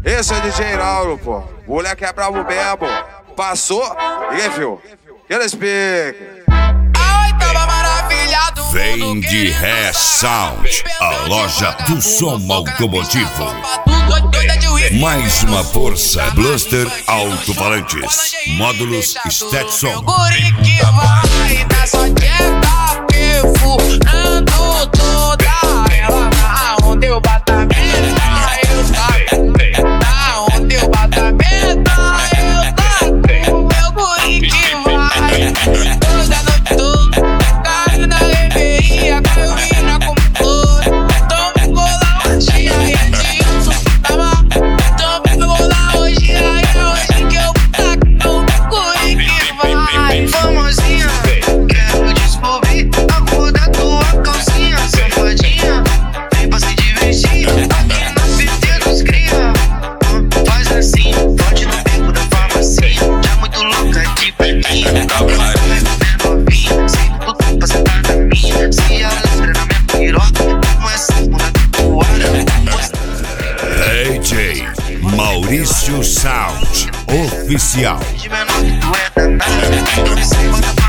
Esse é o DJ Lauro, pô. O moleque é bravo mesmo. Passou. Ninguém viu. Aquele speak. Vem de Ré Sound, a loja do som automotivo. Mais uma força Bluster Alto-Falantes, módulos Stetson. DJ Maurício Sound Oficial.